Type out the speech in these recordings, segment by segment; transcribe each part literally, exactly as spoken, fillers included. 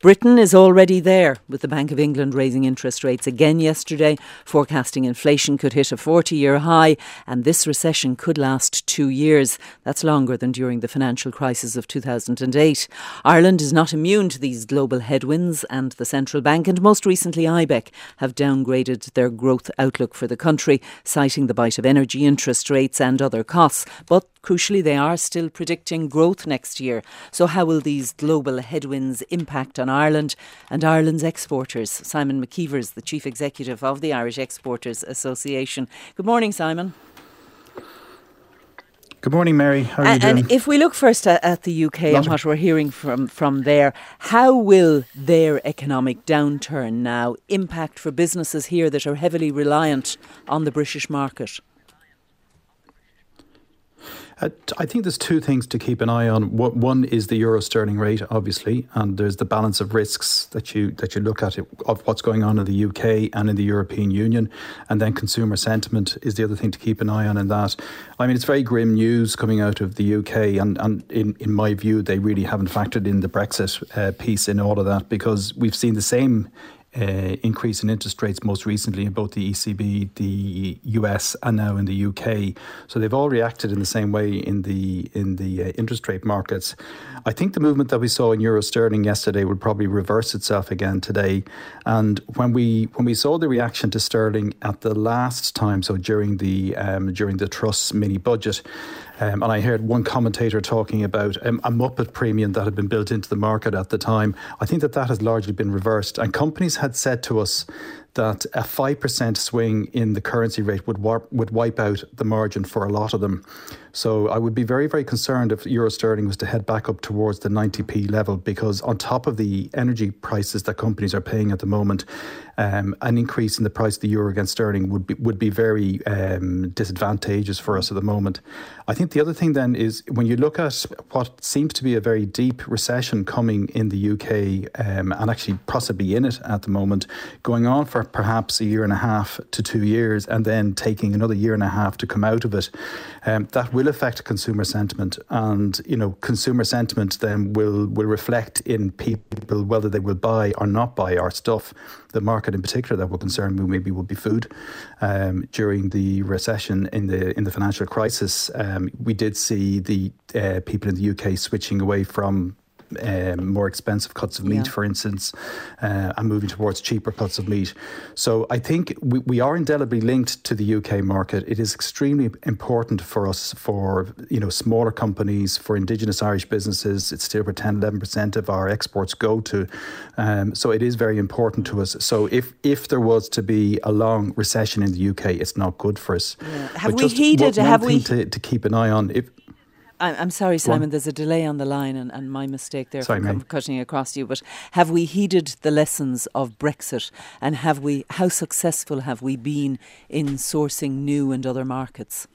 Britain is already there, with the Bank of England raising interest rates again yesterday, forecasting inflation could hit a forty-year high, and this recession could last two years. That's longer than during the financial crisis of two thousand eight. Ireland is not immune to these global headwinds, and the Central Bank and most recently I B E C have downgraded their growth outlook for the country, citing the bite of energy, interest rates and other costs. But crucially, they are still predicting growth next year. So how will these global headwinds impact on Ireland and Ireland's exporters? Simon McKeevers, the Chief Executive of the Irish Exporters Association. Good morning, Simon. Good morning, Mary. How are you and, doing? And if we look first at, at the U K and what we're hearing from, from there, how will their economic downturn now impact for businesses here that are heavily reliant on the British market? Uh, I think there's two things to keep an eye on. One is the euro sterling rate, obviously, and there's the balance of risks that you that you look at it, of what's going on in the U K and in the European Union, and then consumer sentiment is the other thing to keep an eye on in that. I mean, it's very grim news coming out of the U K, and, and in, in my view, they really haven't factored in the Brexit uh, piece in all of that, because we've seen the same Uh, increase in interest rates most recently in both the E C B, the U S and now in the U K. So they've all reacted in the same way in the in the uh, interest rate markets. I think the movement that we saw in euro sterling yesterday will probably reverse itself again today. And when we when we saw the reaction to sterling at the last time, so during the um, during the Truss mini budget, Um, and I heard one commentator talking about um, a Muppet premium that had been built into the market at the time. I think that that has largely been reversed. And companies had said to us that a five percent swing in the currency rate would warp, would wipe out the margin for a lot of them. So I would be very, very concerned if euro sterling was to head back up towards the ninety p level, because on top of the energy prices that companies are paying at the moment, um, an increase in the price of the euro against sterling would be would be very um, disadvantageous for us at the moment. I think the other thing then is when you look at what seems to be a very deep recession coming in the U K, um, and actually possibly in it at the moment, going on for perhaps a year and a half to two years and then taking another year and a half to come out of it, um, that will affect consumer sentiment. And, you know, consumer sentiment then will, will reflect in people whether they will buy or not buy our stuff. The market in particular that will concern me maybe will be food. Um, during the recession in the in the financial crisis, um, we did see the uh, people in the U K switching away from Um, more expensive cuts of meat, yeah. for instance, uh, and moving towards cheaper cuts of meat. So I think we, we are indelibly linked to the U K market. It is extremely important for us, for you know smaller companies, for indigenous Irish businesses. It's still where ten, eleven percent of our exports go to. Um, so it is very important to us. So if if there was to be a long recession in the U K, it's not good for us. Yeah. Have but we heeded? One, one have thing we? To, to keep an eye on. If I'm sorry, Simon, there's a delay on the line and, and my mistake there sorry, for cutting across you. But have we heeded the lessons of Brexit, and have we? How successful have we been in sourcing new and other markets?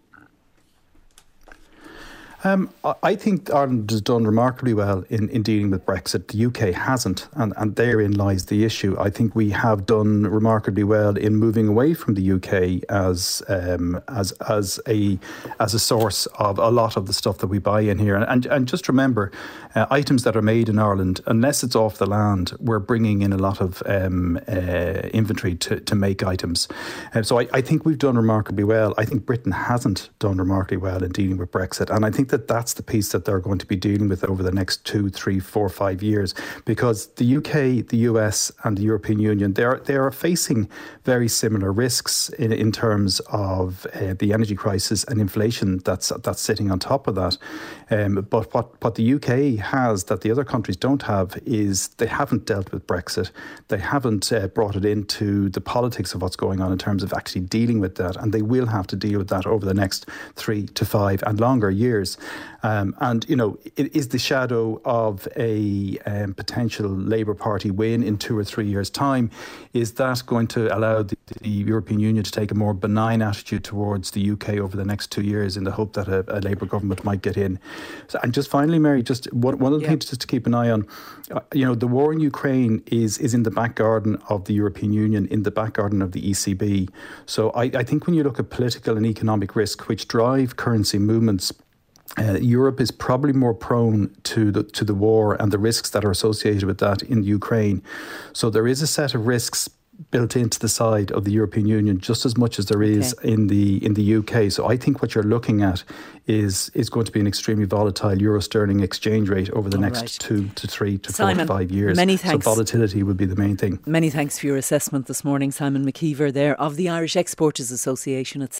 Um, I think Ireland has done remarkably well in, in dealing with Brexit. The U K hasn't, and, and therein lies the issue. I think we have done remarkably well in moving away from the U K as um, as as a as a source of a lot of the stuff that we buy in here. And and, and just remember, uh, items that are made in Ireland, unless it's off the land, we're bringing in a lot of um, uh, inventory to, to make items. Uh, so I, I think we've done remarkably well. I think Britain hasn't done remarkably well in dealing with Brexit, and I think that that's the piece that they're going to be dealing with over the next two, three, four, five years, because the U K, the U S and the European Union, they are they are facing very similar risks in, in terms of uh, the energy crisis and inflation that's that's sitting on top of that. Um, but what, what the U K has that the other countries don't have is they haven't dealt with Brexit. They haven't uh, brought it into the politics of what's going on in terms of actually dealing with that. And they will have to deal with that over the next three to five and longer years. Um, and, you know, it is the shadow of a um, potential Labour Party win in two or three years' time. Is that going to allow the, the European Union to take a more benign attitude towards the U K over the next two years in the hope that a, a Labour government might get in? So, and just finally, Mary, just one, one of the yeah. things just to keep an eye on, uh, you know, the war in Ukraine is is in the back garden of the European Union, in the back garden of the E C B. So I, I think when you look at political and economic risk, which drive currency movements, Uh, Europe is probably more prone to the to the war and the risks that are associated with that in Ukraine. So there is a set of risks built into the side of the European Union just as much as there is okay. in the in the U K. So I think what you're looking at is is going to be an extremely volatile euro sterling exchange rate over the All next right. two to three to Simon, four to five years. Many thanks. So volatility will be the main thing. Many thanks for your assessment this morning, Simon McKeever there of the Irish Exporters Association at